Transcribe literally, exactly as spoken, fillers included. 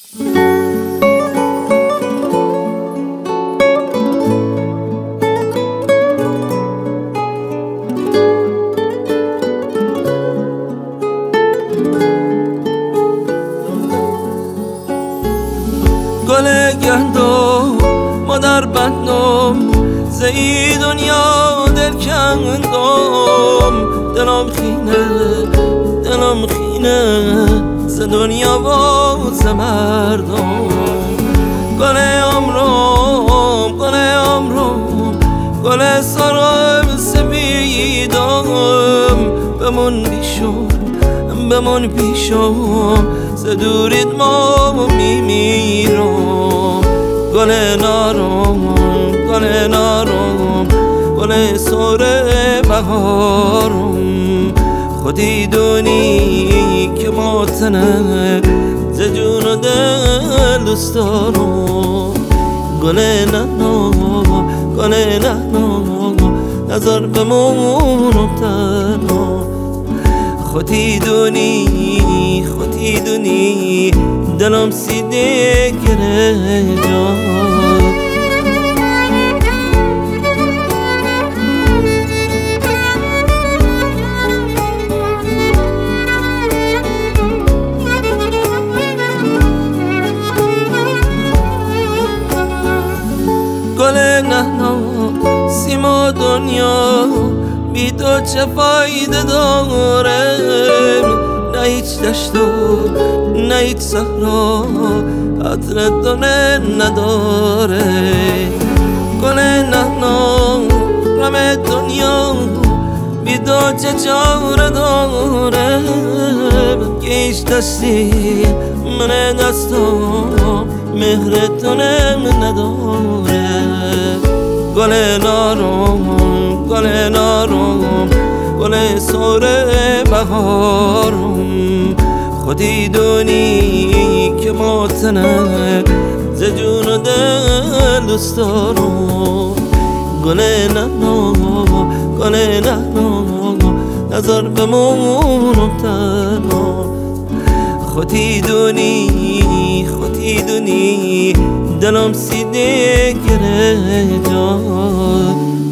گل گندم مادر بندم زی دنیا دل کندم، دلم خینه دلم خینه ز دنیا و ز مردم. گل عمرم گل عمرم گل سرم سپیدم، بمون پیشم بمون پیشم ز دوریت ما میمیرم. گل نارم گل نارم گل سر بهارم، خودی دونی که ماتنه ز جون و دل دوست دارم. گل نهنا گل نهنا نظر بمونم تنها، خودی دونی خودی دونی دلم سیده گره جان. گل نهنا سیما دنیا بی تو چه فایده داره؟ نه هیچ دشت و نه هیچ صحرا عطر دونه نداره. گل نهنا غم دنیا بی تو چه چاره داره؟ که هیچ دستی من دستم مهر تونه نداره. گل نارم گل نارم گل سر بهارم، خودی دونی که ماتنه ز جون و دل دوست دارم. گل نهنا گل نهنا نظر بمونم تنها، خودی دونی خودی دونی دلم سیده گره جان.